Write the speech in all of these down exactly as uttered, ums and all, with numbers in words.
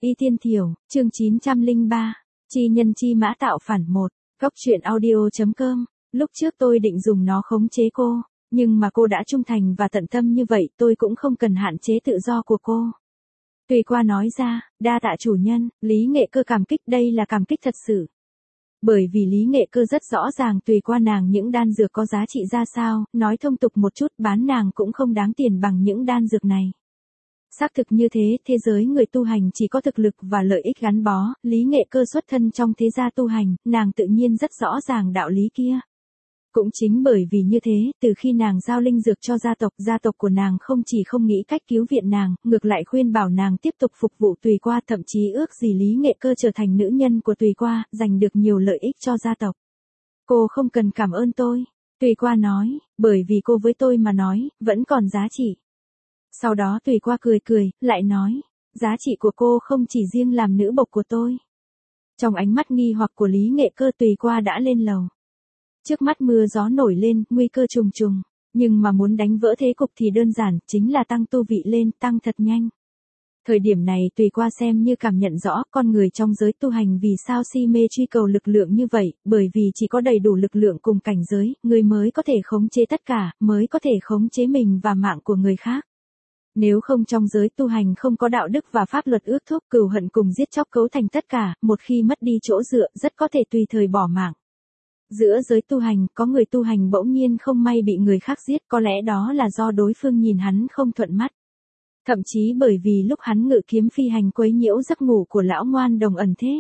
Y Tiên Thiểu, chương chín trăm lẻ ba, chi nhân chi mã tạo phản một, góc truyện audio.com, lúc trước tôi định dùng nó khống chế cô, nhưng mà cô đã trung thành và tận tâm như vậy tôi cũng không cần hạn chế tự do của cô. Tùy Qua nói ra, đa tạ chủ nhân, Lý Nghệ Cơ cảm kích, đây là cảm kích thật sự. Bởi vì Lý Nghệ Cơ rất rõ ràng Tùy Qua nàng những đan dược có giá trị ra sao, nói thông tục một chút bán nàng cũng không đáng tiền bằng những đan dược này. Xác thực như thế, thế giới người tu hành chỉ có thực lực và lợi ích gắn bó, Lý Nghệ Cơ xuất thân trong thế gia tu hành, nàng tự nhiên rất rõ ràng đạo lý kia. Cũng chính bởi vì như thế, từ khi nàng giao linh dược cho gia tộc, gia tộc của nàng không chỉ không nghĩ cách cứu viện nàng, ngược lại khuyên bảo nàng tiếp tục phục vụ Tùy Qua, thậm chí ước gì Lý Nghệ Cơ trở thành nữ nhân của Tùy Qua, giành được nhiều lợi ích cho gia tộc. Cô không cần cảm ơn tôi, Tùy Qua nói, bởi vì cô với tôi mà nói, vẫn còn giá trị. Sau đó Tùy Qua cười cười, lại nói, giá trị của cô không chỉ riêng làm nữ bộc của tôi. Trong ánh mắt nghi hoặc của Lý Nghệ Cơ, Tùy Qua đã lên lầu. Trước mắt mưa gió nổi lên, nguy cơ trùng trùng, nhưng mà muốn đánh vỡ thế cục thì đơn giản, chính là tăng tu vị lên, tăng thật nhanh. Thời điểm này Tùy Qua xem như cảm nhận rõ con người trong giới tu hành vì sao si mê truy cầu lực lượng như vậy, bởi vì chỉ có đầy đủ lực lượng cùng cảnh giới, người mới có thể khống chế tất cả, mới có thể khống chế mình và mạng của người khác. Nếu không trong giới tu hành không có đạo đức và pháp luật ước thúc, cừu hận cùng giết chóc cấu thành tất cả, một khi mất đi chỗ dựa, rất có thể tùy thời bỏ mạng. Giữa giới tu hành, có người tu hành bỗng nhiên không may bị người khác giết, có lẽ đó là do đối phương nhìn hắn không thuận mắt. Thậm chí bởi vì lúc hắn ngự kiếm phi hành quấy nhiễu giấc ngủ của lão ngoan đồng ẩn thế.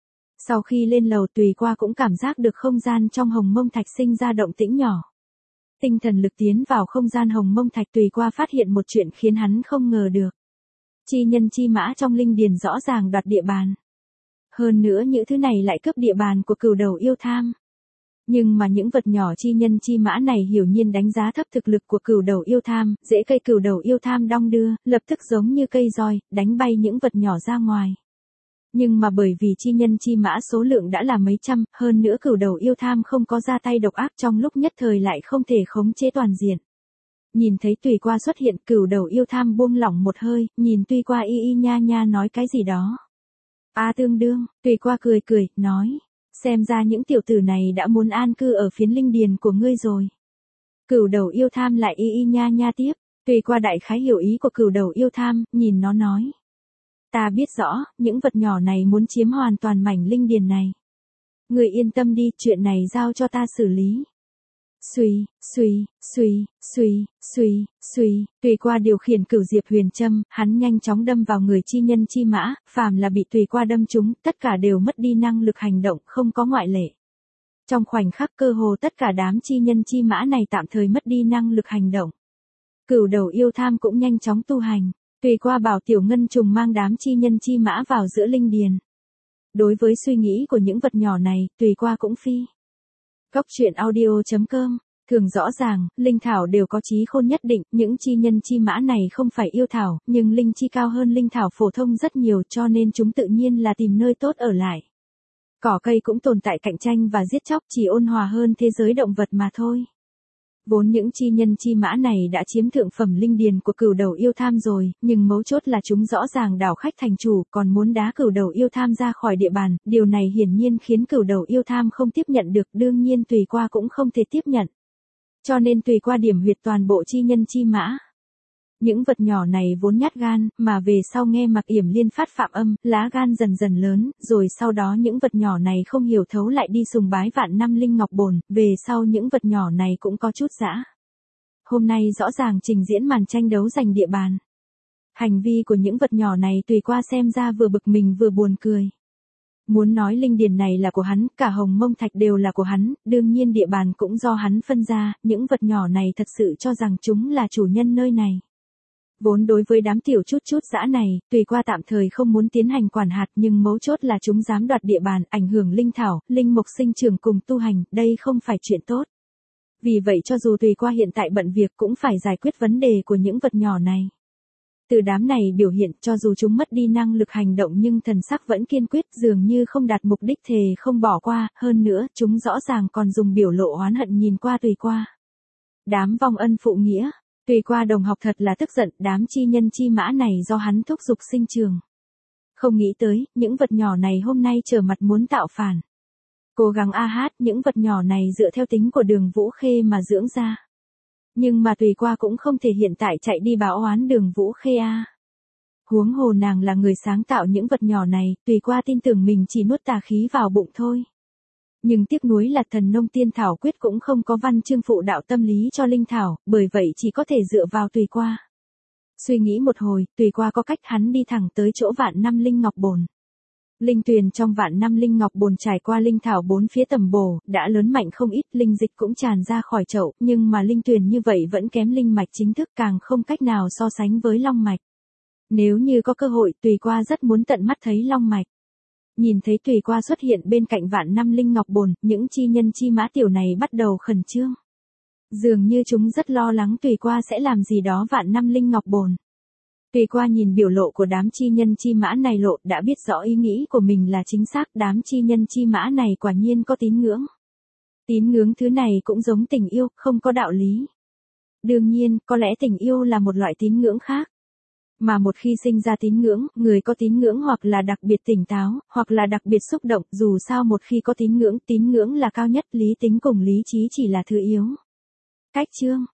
Sau khi lên lầu Tùy Qua cũng cảm giác được không gian trong hồng mông thạch sinh ra động tĩnh nhỏ. Tinh thần lực tiến vào không gian hồng mông thạch, Tùy Qua phát hiện một chuyện khiến hắn không ngờ được. Chi nhân chi mã trong linh điền rõ ràng đoạt địa bàn. Hơn nữa những thứ này lại cướp địa bàn của cừu đầu yêu tham. Nhưng mà những vật nhỏ chi nhân chi mã này hiển nhiên đánh giá thấp thực lực của cừu đầu yêu tham, dễ cây cừu đầu yêu tham đong đưa, lập tức giống như cây roi, đánh bay những vật nhỏ ra ngoài. Nhưng mà bởi vì chi nhân chi mã số lượng đã là mấy trăm, hơn nữa cừu đầu yêu tham không có ra tay độc ác, trong lúc nhất thời lại không thể khống chế toàn diện. Nhìn thấy Tùy Qua xuất hiện, cừu đầu yêu tham buông lỏng một hơi, nhìn Tùy Qua y y nha nha nói cái gì đó. A tương đương, Tùy Qua cười cười, nói. Xem ra những tiểu tử này đã muốn an cư ở phiến linh điền của ngươi rồi. Cừu đầu yêu tham lại y y nha nha tiếp, Tùy Qua đại khái hiểu ý của cừu đầu yêu tham, nhìn nó nói. Ta biết rõ, những vật nhỏ này muốn chiếm hoàn toàn mảnh linh điền này. Ngươi yên tâm đi, chuyện này giao cho ta xử lý. Xuy, xuy, xuy, xuy, xuy, xuy, Tùy Qua điều khiển cửu diệp huyền châm, hắn nhanh chóng đâm vào người chi nhân chi mã, phàm là bị Tùy Qua đâm trúng, tất cả đều mất đi năng lực hành động, không có ngoại lệ. Trong khoảnh khắc cơ hồ tất cả đám chi nhân chi mã này tạm thời mất đi năng lực hành động. Cửu đầu yêu tham cũng nhanh chóng tu hành, Tùy Qua bảo Tiểu Ngân Trùng mang đám chi nhân chi mã vào giữa linh điền. Đối với suy nghĩ của những vật nhỏ này, Tùy Qua cũng phi. Góc truyện audio.com, thường rõ ràng, linh thảo đều có trí khôn nhất định, những chi nhân chi mã này không phải yêu thảo, nhưng linh chi cao hơn linh thảo phổ thông rất nhiều cho nên chúng tự nhiên là tìm nơi tốt ở lại. Cỏ cây cũng tồn tại cạnh tranh và giết chóc, chỉ ôn hòa hơn thế giới động vật mà thôi. Vốn những chi nhân chi mã này đã chiếm thượng phẩm linh điền của cừu đầu yêu tham rồi, nhưng mấu chốt là chúng rõ ràng đảo khách thành chủ, còn muốn đá cừu đầu yêu tham ra khỏi địa bàn, điều này hiển nhiên khiến cừu đầu yêu tham không tiếp nhận được, đương nhiên Tùy Qua cũng không thể tiếp nhận. Cho nên Tùy Qua điểm huyệt toàn bộ chi nhân chi mã. Những vật nhỏ này vốn nhát gan, mà về sau nghe Mạc Yểm Liên phát phạm âm, lá gan dần dần lớn, rồi sau đó những vật nhỏ này không hiểu thấu lại đi sùng bái vạn năm linh ngọc bồn, về sau những vật nhỏ này cũng có chút dã. Hôm nay rõ ràng trình diễn màn tranh đấu giành địa bàn. Hành vi của những vật nhỏ này Tùy Qua xem ra vừa bực mình vừa buồn cười. Muốn nói linh điền này là của hắn, cả hồng mông thạch đều là của hắn, đương nhiên địa bàn cũng do hắn phân ra, những vật nhỏ này thật sự cho rằng chúng là chủ nhân nơi này. Vốn đối với đám tiểu chút chút dã này, Tùy Qua tạm thời không muốn tiến hành quản hạt, nhưng mấu chốt là chúng dám đoạt địa bàn, ảnh hưởng linh thảo, linh mộc sinh trưởng cùng tu hành, đây không phải chuyện tốt. Vì vậy cho dù Tùy Qua hiện tại bận việc cũng phải giải quyết vấn đề của những vật nhỏ này. Từ đám này biểu hiện, cho dù chúng mất đi năng lực hành động nhưng thần sắc vẫn kiên quyết, dường như không đạt mục đích thề không bỏ qua, hơn nữa, chúng rõ ràng còn dùng biểu lộ oán hận nhìn qua Tùy Qua. Đám vong ân phụ nghĩa. Tùy Qua đồng học thật là tức giận, đám chi nhân chi mã này do hắn thúc giục sinh trường. Không nghĩ tới, những vật nhỏ này hôm nay trở mặt muốn tạo phản. Cố gắng a hát, những vật nhỏ này dựa theo tính của Đường Vũ Khê mà dưỡng ra. Nhưng mà Tùy Qua cũng không thể hiện tại chạy đi báo oán Đường Vũ Khê a. Huống hồ nàng là người sáng tạo những vật nhỏ này, Tùy Qua tin tưởng mình chỉ nuốt tà khí vào bụng thôi. Nhưng tiếc nuối là Thần Nông Tiên Thảo Quyết cũng không có văn chương phụ đạo tâm lý cho linh thảo, bởi vậy chỉ có thể dựa vào Tùy Qua. Suy nghĩ một hồi, Tùy Qua có cách, hắn đi thẳng tới chỗ vạn năm linh ngọc bồn. Linh tuyền trong vạn năm linh ngọc bồn trải qua linh thảo bốn phía tầm bổ, đã lớn mạnh không ít, linh dịch cũng tràn ra khỏi chậu, nhưng mà linh tuyền như vậy vẫn kém linh mạch chính thức, càng không cách nào so sánh với long mạch. Nếu như có cơ hội, Tùy Qua rất muốn tận mắt thấy long mạch. Nhìn thấy Tùy Qua xuất hiện bên cạnh vạn năm linh ngọc bồn, những chi nhân chi mã tiểu này bắt đầu khẩn trương. Dường như chúng rất lo lắng Tùy Qua sẽ làm gì đó vạn năm linh ngọc bồn. Tùy Qua nhìn biểu lộ của đám chi nhân chi mã này lộ, đã biết rõ ý nghĩ của mình là chính xác, đám chi nhân chi mã này quả nhiên có tín ngưỡng. Tín ngưỡng thứ này cũng giống tình yêu, không có đạo lý. Đương nhiên, có lẽ tình yêu là một loại tín ngưỡng khác. Mà một khi sinh ra tín ngưỡng, người có tín ngưỡng hoặc là đặc biệt tỉnh táo, hoặc là đặc biệt xúc động, dù sao một khi có tín ngưỡng, tín ngưỡng là cao nhất, lý tính cùng lý trí chỉ là thứ yếu. Cách chương